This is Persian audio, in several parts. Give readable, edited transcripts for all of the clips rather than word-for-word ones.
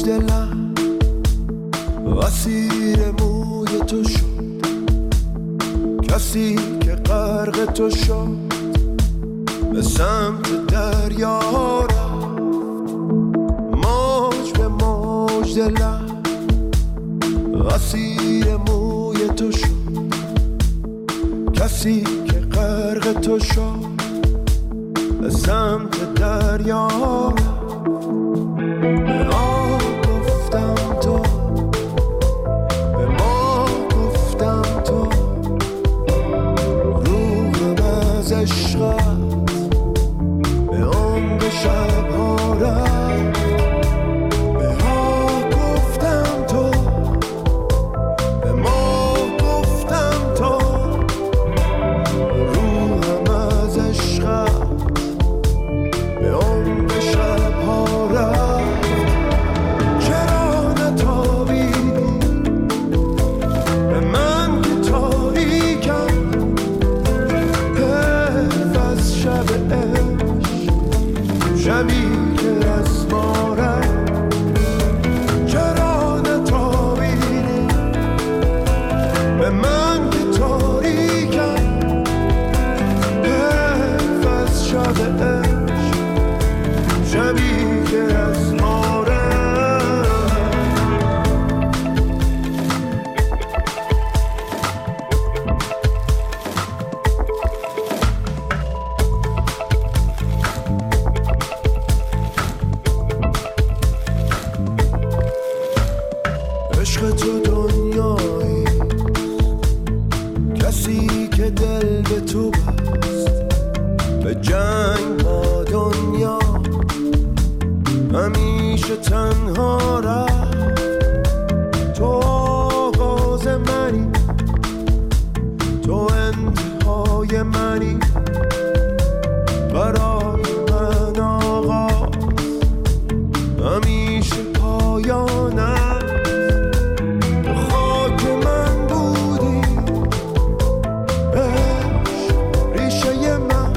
دلم اسیر موی تو شد، کسی که غرق تو شد به سمت دریا رفت. موج به موج دلم اسیر موی تو شد، کسی که غرق تو شد به سمت دریا رفت. به آن گفتم تو، به ما گفتم تو، روحم از عشقت به عمق شبها رفت. به ها گفتم تو، به ما گفتم تو، روحم از عشقت به عمق شبها رفت. چرا نتابیدی به من که تاریکم، حیف از شب عشق، شبی که از ما رفت. چرا نتابیدی به من که تاریکم، حیف از شب عشق، شبی که از ما رفت. عشق تو دنیایی، کسی که دل به تو بست، به جنگ با دنیا همیشه تنها رفت. تو آغاز منی، تو انتهای منی، برای من آغاز همیشه پایانم. تو خاک من بودی، عشق ریشه من،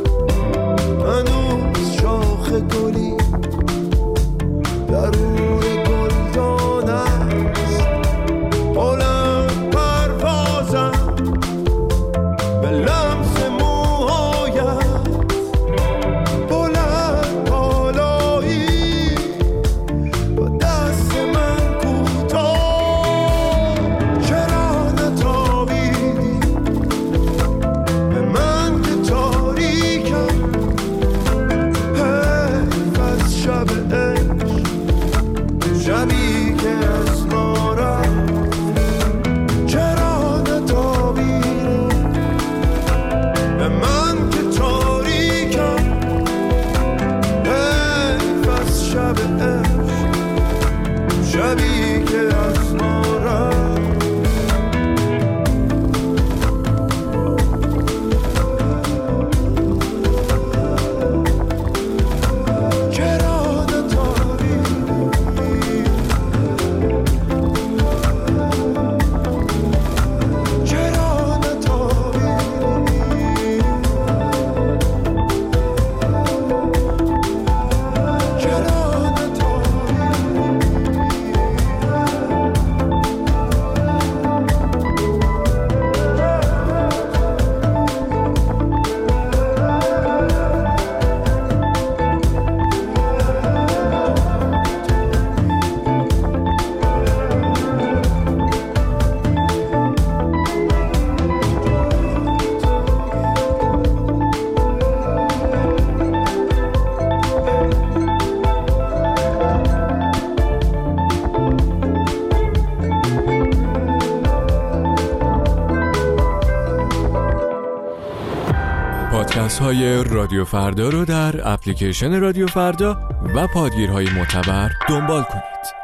هنوز شاخ گلی در روی گلدان است. بلند پروازم به لمس موهایت، بلند بالایی با دست من کوتاه. چرا نتابیدی به من که تاریکم، حیف از شب عشق، شبی که از ما رفت. چرا نتابیدی به من که تاریکم، حیف از شب عشق، شبی که از ما رفت. چرا نتابیدی، چرا نتابیدی، چرا نتابیدی. پادکست های رادیو فردا رو در اپلیکیشن رادیو فردا و پادگیرهای معتبر دنبال کنید.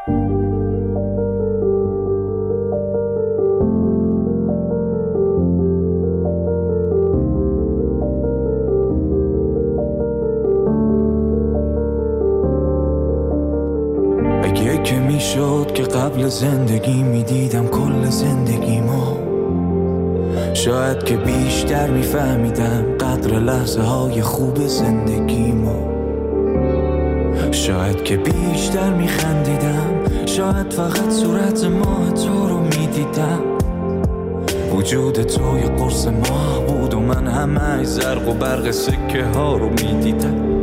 اگه که میشد که قبل زندگی میدیدم کل زندگیمو، شاید که بیشتر میفهمیدم قدر لحظه های خوب زندگیمو، شاید که بیشتر میخندیدم شاید فقط صورت ماه تو رو میدیدم، وجود تو یه قرص ماه بود و من همه زرق و برق سکه ها رو میدیدم.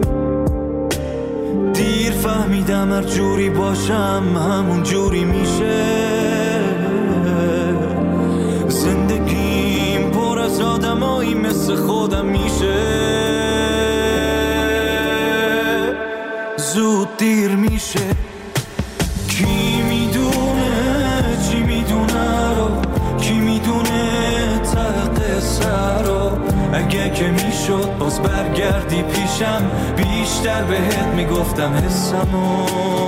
دیر فهمیدم هر جوری باشم همون جوری میشه، زندگیم پر از آدمایی مثل خودم میشه، زود دیر میشه. کی میدونه چی میدونه رو، کی میدونه ته قصه رو، اگه که میشد باز برگردی پیشم بیشتر بهت میگفتم حسمو.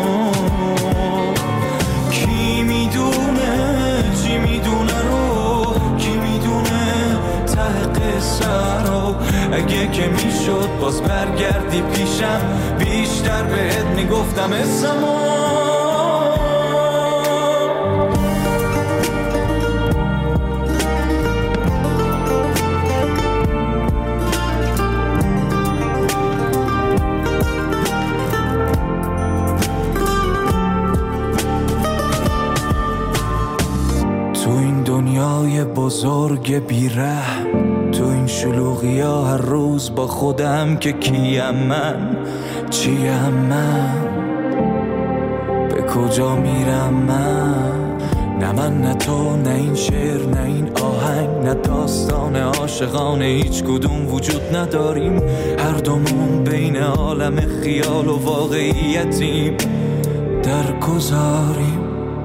کی میدونه چی میدونه رو، کی میدونه ته قصه رو، اگه که میشد باز برگردی پیشم بیشتر بهت میگفتم حسمو. دنیای بزرگ بی‌رحم، تو این شلوغی ها هر روز با خودم که کیم من، چیم من، به کجا میرم من؟ نه من نه تو نه این شعر نه این آهنگ نه داستان عاشقانه هیچ کدوم وجود نداریم، هر دومون بین عالم خیال و واقعیتیم در گذاریم.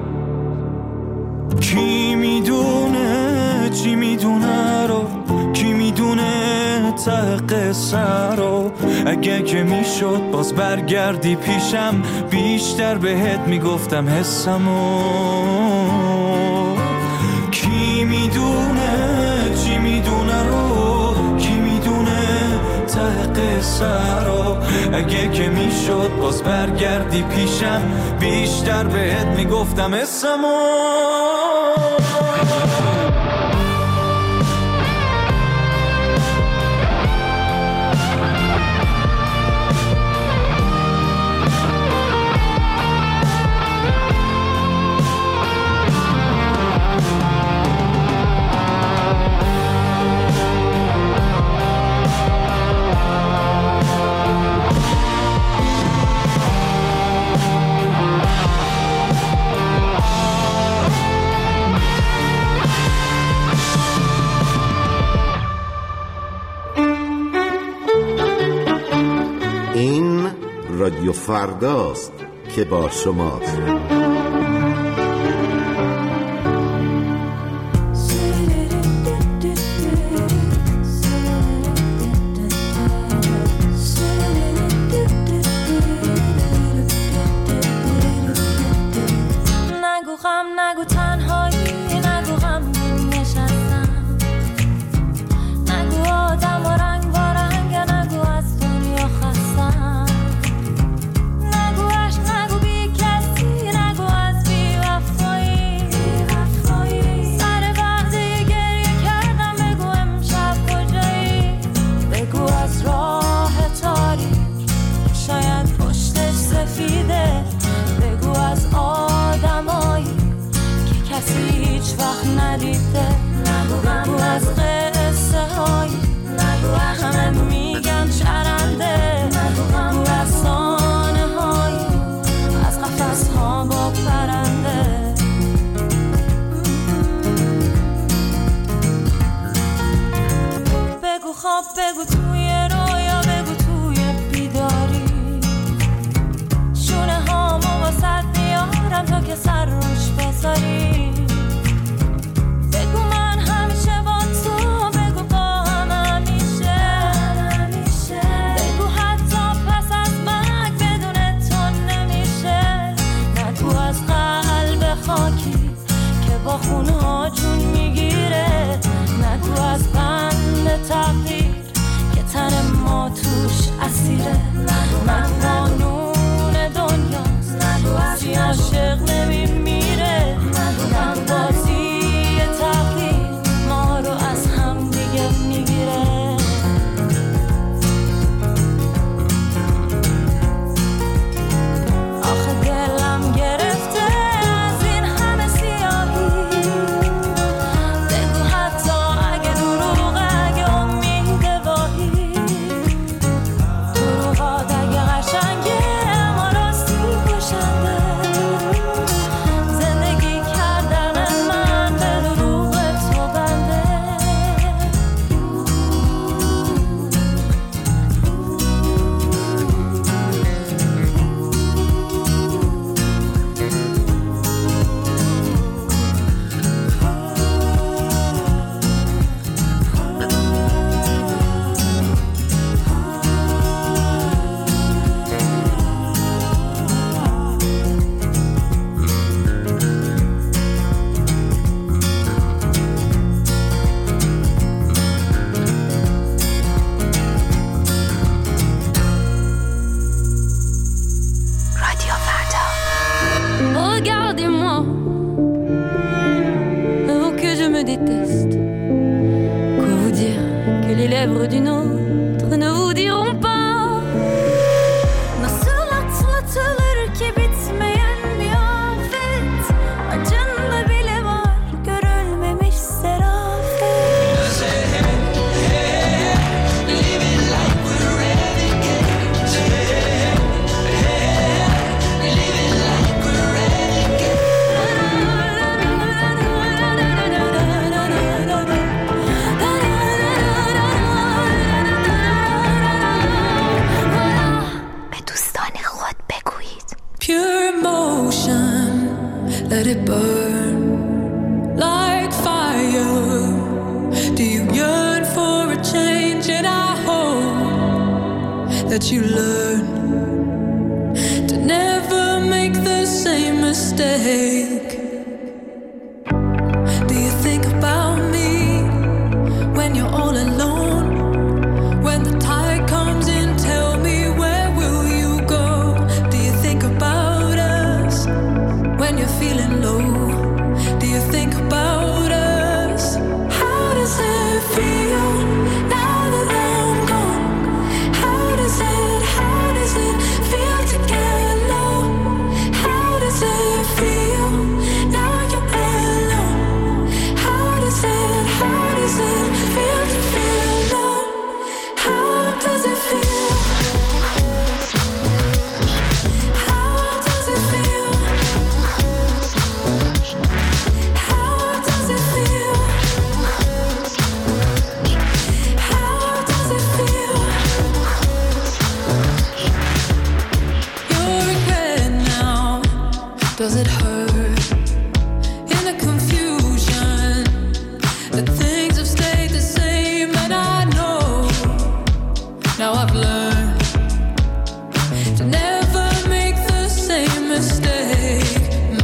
کی میدونه چی میدونه رو، کی میدونه ته قصه رو، اگه که میشد باز برگردی پیشم بیشتر بهت میگفتم حسمو. کی میدونه چی میدونه رو، کی میدونه ته قصه رو، اگه که میشد باز برگردی پیشم بیشتر بهت میگفتم حسمو. رادیو فرداست که با شماست. نگو غم نگو تنهایی، نگو غم نشستم، نگو آدم و رنگ با رنگ، نگو از دنیا خستم، نگو عشق نگو بی کسی، نگو از بی وفایی، سر وقتی گریه کردم بگو امشب کجایی، بگو از راه تاریک شاید پشتش سفیده، بگو از آدمایی که کسی هیچ وقت ندیده، بگو از قصه هایی همه میگن چرنده، بگو از سانه هایی از قفس ها با پرنده. بگو خواب، بگو توی رویا، بگو توی بیداری، شونه هامو واسد میارم تا که سر روش بذاری، بگو من همیشه با تو، بگو با هم همیشه، بگو حتی پس از مرگ بدون تو نمیشه، نگو از قلب خاکی که با خونها جون میگیره، نگو از بند تقدیر که تن ما توش اسیره، نگو قانون دنیاست کسی عاشق نمیمیره، نگو بازی تقدیر ما رو از هم دیگه میگیره. آخه دلم گرفته let it burn like fire. Do you yearn for a change? And I hope that you learn to never make the same mistake. Do you think about me when you're all alone? When the tide comes in, tell me, where will you go? Do you think about us when you're feeling low? Do you think about us? How does it feel now that I'm gone? How does it feel to get low? How does it feel now you're alone? How does it feel to feel low? How does it feel? How does it feel? How does it feel? How does it feel? Your regret now, does it hurt? In the confusion, the things have stayed the same, and I know now I've learned to never make the same mistake.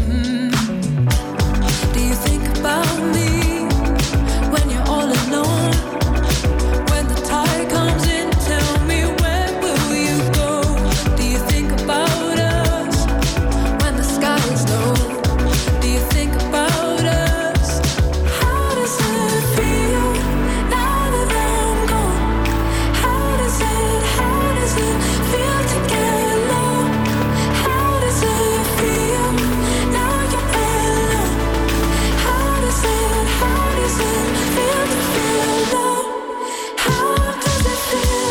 Do you think about me when you're all alone? When the tide comes in, tell me, where will you go? Do you think about us when the sky is low? Do you think about us? How does it feel now that I'm gone? How does it feel to get low? How does it feel now you're alone? How does it feel to feel low? How does it feel?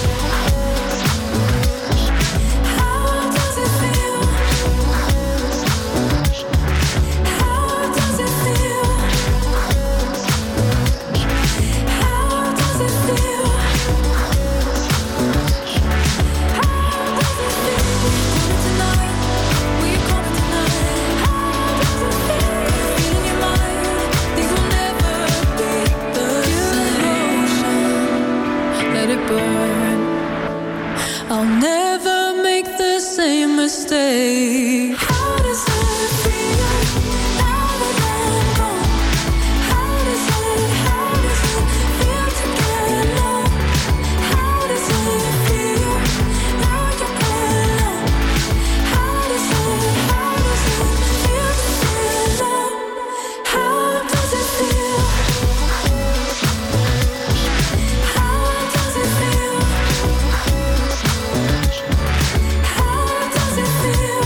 How does it feel? How does it feel? How does it feel? Tonight, will you call me tonight? How does it feel? Feel in your mind, things will never be the same. Let it burn. I'll never make the same mistake. How does it feel now that I'm gone? How does it feel to get low? How does it feel now you're alone? How does it feel to feel low? How does it feel? How does it feel? How does it feel?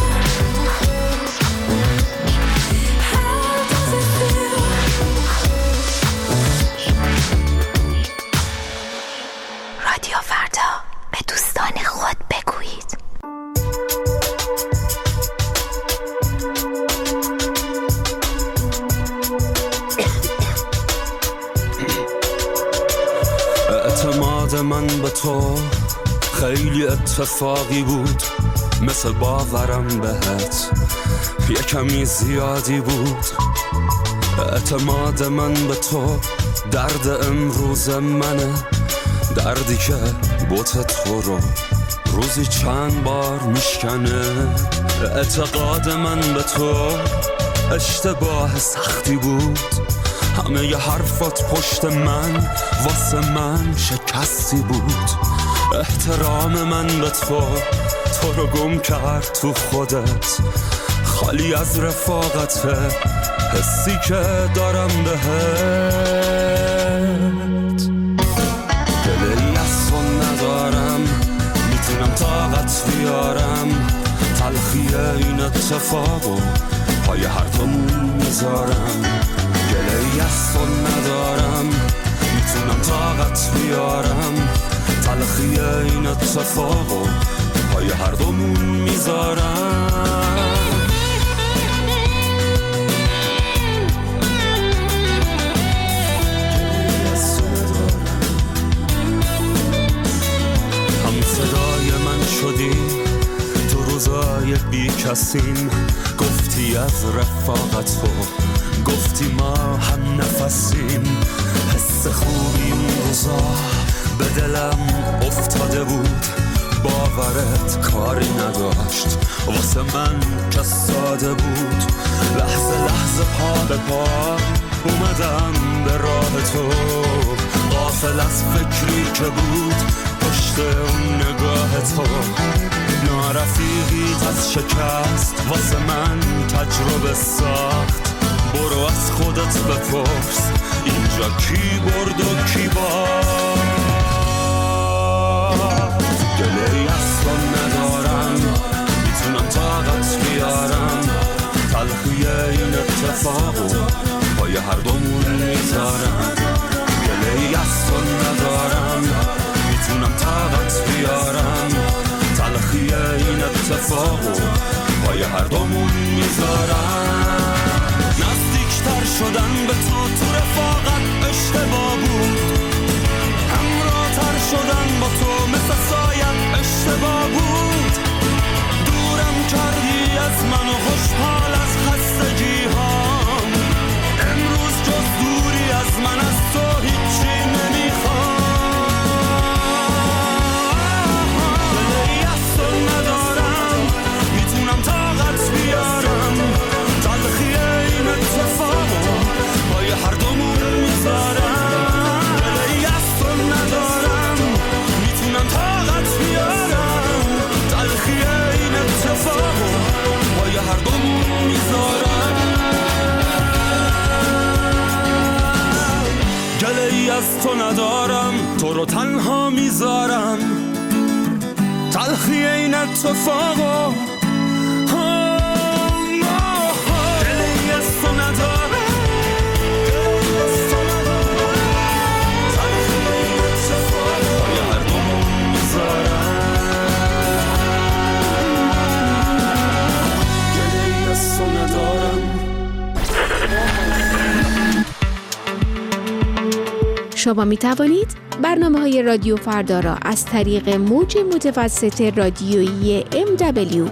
How does it feel? رادیو فردا، به دوستان خود بگویید. اعتماد من به تو خیلی اتفاقی بود، مثل باورم بهت یه کمی زیادی بود. اعتماد من به تو درد امروز منه، دردی که بوت تو رو روزی چند بار میشکنه. اعتقاد من به تو اشتباه سختی بود، همه ی حرفات پشت من واسه من شکستی بود. احترام من به تو رو گم کرد تو خودت، خالی از رفاقته حسی که دارم بهت. دلی از تو ندارم، میتونم طاقت بیارم، تلخی این اتفاقو پای هر دومون میذارم. گله‌ای از تو ندارم، میتونم طاقت بیارم، تلخی این اتفاقو پای هر دومون میذارم. هم صدای من شدی تو روزای بی کسیم، گفتی از رفاقت تو گفتی ما هم نفسیم. حس خوبی اون روزا به دلم افتاده بود، باورت کاری نداشت واسه من که ساده بود. لحظه لحظه پا به پا اومدم به راه تو، غافل از فکری که بود پشت اون نگاه تو. نارفیقیت از شکست واسه من تجربه ساخت. برو از خودت بپرس اینجا کی برد و کی باخت. گله‌ای از تو ندارم، میتونم طاقت بیارم. تلخی این اتفاقو پای هر دومون میذارم. گله‌ای از تو ندارم، میتونم طاقت بیارم. تلخی این اتفاقو پای هر دومون میذارم. نزدیکتر شدن به تو رفاقت اشتباه بود، همراه‌تر شدن با تو مثل سایت اشتباه بود. دورم کردی از من و خوشحال از خستگی هام. امروز جز دوری از من از تو هیچی نمیخوام. دلی از تو ندارم، میتونم طاقت بیارم. تلخی این اتفاقو پای هر دومون میذارم. دلی از تو ندارم، میتونم طاقت بیارم. تلخی این اتفاقو پای هر دومون میذارم. گله‌ای از تو ندارم، تو رو تنها میذارم. تلخی این اتفاقو گله‌ای از تو ندارم. تلخی این اتفاقو پای هر دومون میذارم. گله‌ای از تو ندارم. شما می توانید برنامه‌های رادیو فردا را از طریق موج متوسط رادیویی MW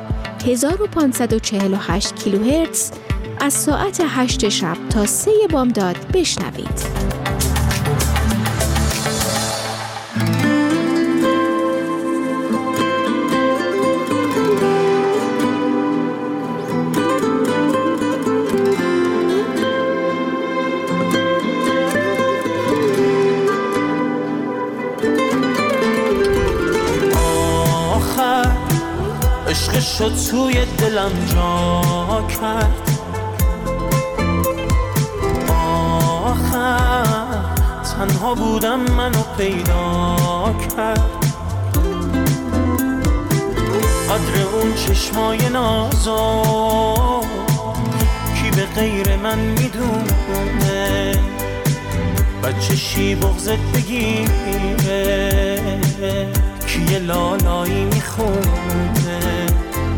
1548 کیلوهرتز از ساعت 8 شب تا 3 بامداد بشنوید. شد توی دلم جا کرد. آخر تنها بودم منو پیدا کرد. قدر اون چشمای نازا کی به غیر من میدونه. بچه شی بغزت بگیره کی یه لالایی میخونه.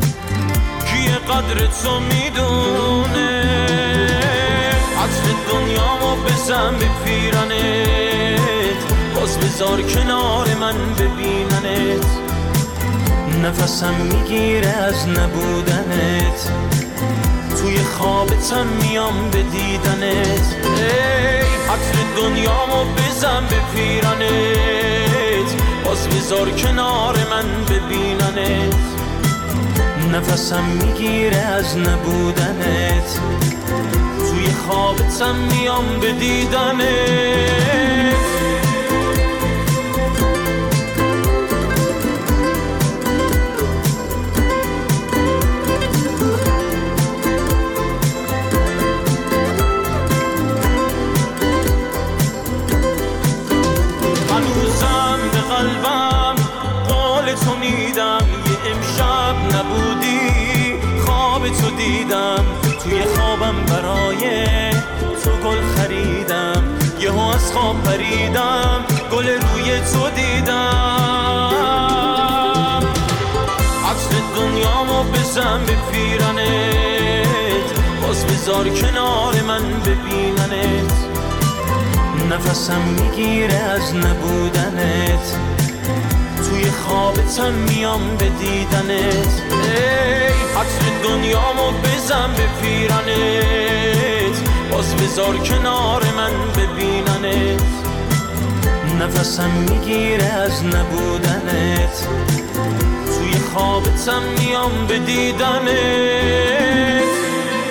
قدر تو میدونه. عطر دنیامو بزن به پیرنت، باز بذار کنار من ببیننت. نفسم میگیره از نبودنت، توی خوابتم میام به دیدنت. عطر دنیامو بزن به پیرنت، باز بذار کنار من ببیننت. نفسم میگیره از نبودنت، توی خوابتم میام به دیدنت. هنوزم به قلبم قول تو میدم. یه امشب نبودی خواب تو دیدم. توی خوابم برای تو گل خریدم. یهو از خواب پریدم گل روی تو دیدم. عطر دنیامو بزن به پیرنت، باز بذار کنار من ببیننت. نفسم میگیره از نبودنت، توی توی خوابتم میام به دیدنت، ای عطر دنیامو بزن به پیرنت، باز بذار کنار من ببیننت، نفسم میگیره از نبودنت، توی خوابتم میام به دیدنت.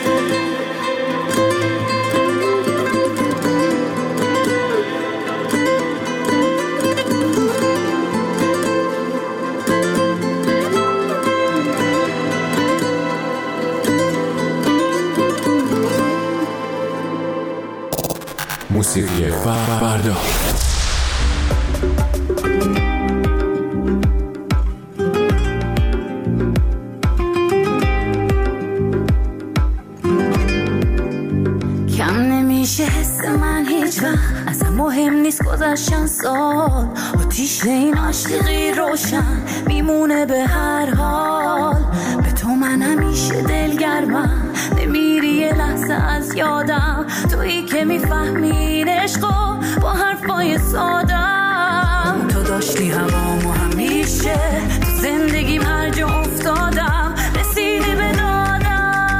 موسیقی فردا. کم نمیشه حس من هیچ وقت، اصلا مهم نیست گذشتن سال، آتیش این عاشقی روشن میمونه به هر حال. به تو من همیشه دلگرمم، نمیری یه لحظه از یادم، تویی که میفهمین عشقو با حرفای سادم. تو داشتی هوامو همیشه، تو زندگیم هر جا افتادم رسیدی به دادم.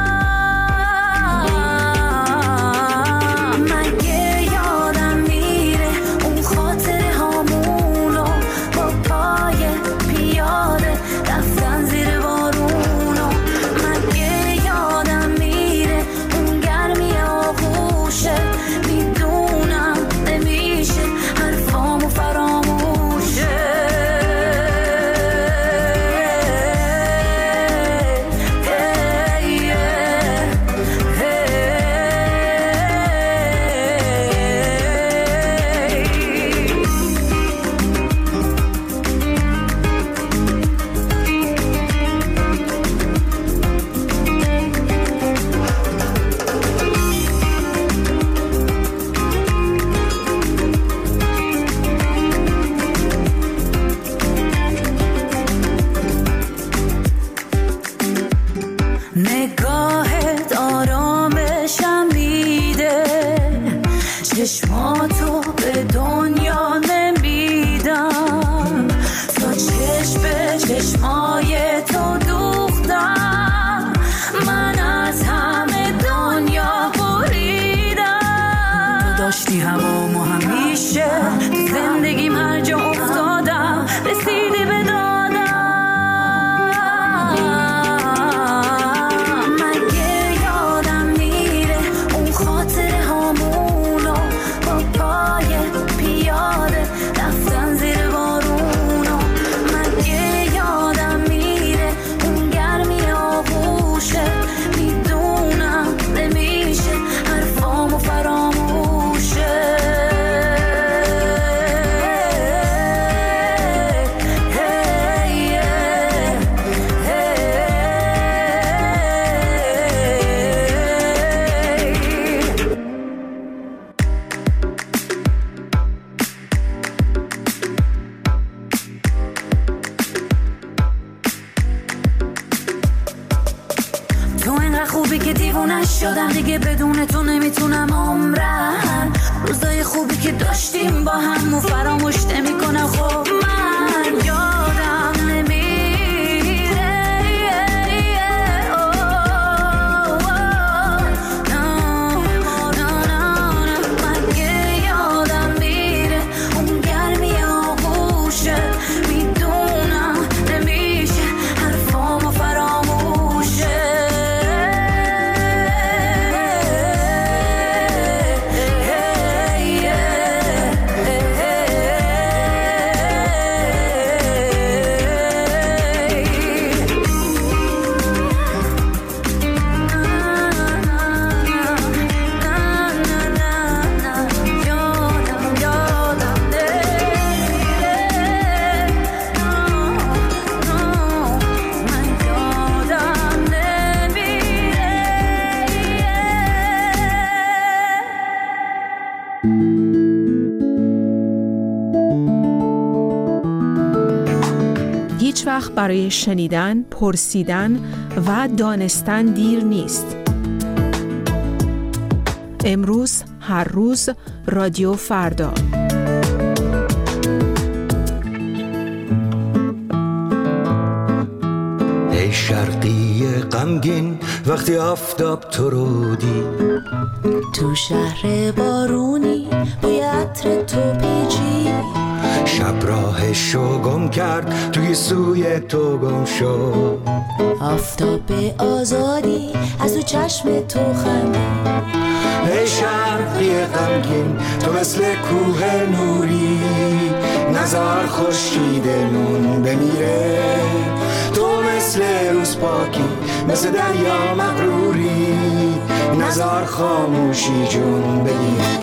مگه یادم میره اون خاطره هامونو با پای پیاده رفتن زیر بارونو، مگه یادم میره اون گرمی آغوشه، میدونم نمیشه حرفامو فراموشه. نگاهت آرامشم میده، چشماتو به دنیا نمیدم، تا چشم به چشمای تو دوختم، من از همه دنیا بریدم. تو داشتی هوامو همیشه، تو زندگیم هر جا افتادم رسیدی به دادم. خوبی که دیوونه شدم دیگه، بدون تو نمیتونم عمرم، روزای خوبی که داشتیم با هم فراموش نمیکنم. خب من یادم نمیره، مگه یادم میره اون گرمی آغوشه، میدونم نمیشه حرفامو فراموشه. هیچ وقت برای شنیدن، پرسیدن و دانستن دیر نیست. امروز، هر روز، رادیو فردا. غمگین وقتی آفتاب تو رو دید. تو شهر بارونی بوی عطر تو پیچی، شب راهشو گم کرد توی سوی تو گم شد. آفتاب آزادی از تو چشم تو خندید. ای شرقی غمگین تو مثل کوه نوری، نزار خورشیدمون بمیره. تو مثل روز پاکی مثل دریا مغروری، نزار خاموشی جون بگیره.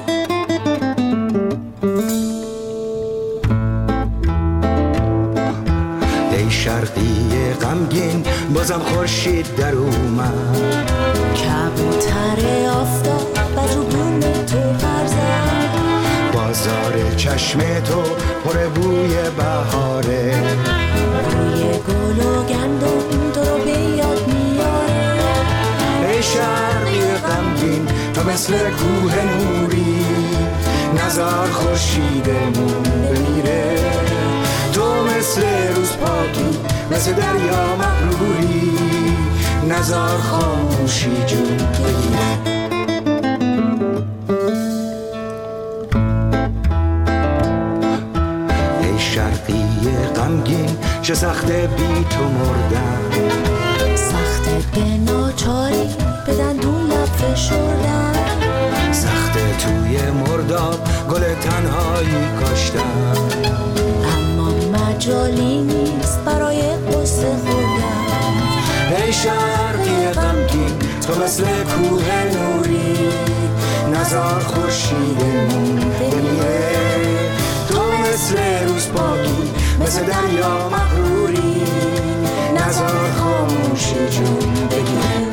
ای شرقی غمگین بازم خورشید در اومد، کبوتر آفتاب بر رو بوم تو پر زد. بازار چشم تو پر بوی بهاره، بوی گل و گندم تو رو به یاد میاره. ای شرقی غمگین تو مثل کوه نوری، نزار خورشیدمون بمیره. تو مثل روز پاکی مثل دریا مغروری، نزار خاموشی جون بگیره. ای شرقی غمگین چه سخته بی تو مردن، سخته به ناچاری به دندون لب فشردن. سخته توی مرداب گل تنهایی کاشتن، اما مجالی نیست برای قصه خوردن. ای شرقی غمگین تو مثل کوه نوری، نزار خورشیدمون بمیره. تو مثل روز پاکی مثل دریا مغروری، نزار خاموشی جون بگیره.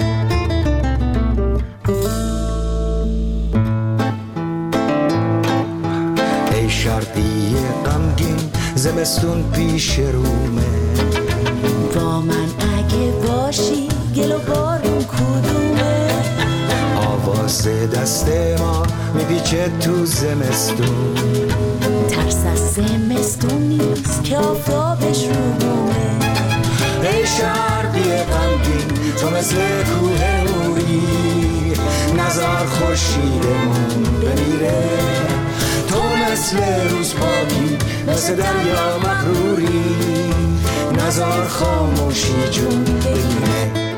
ای شرقی غمگین زمستون پیش رومه، با من اگه باشی گل و بارون کدومه. آواز دست ما میپیچه تو زمستون، ترس از زمستون نیست که آفتابش رو بومه. ای شرقی غمگین تو مثل کوه نوری، نزار خورشیدمون بمیره. تو مثل روز پاکی مثل دریا مغروری، نزار خاموشی جون بگیره.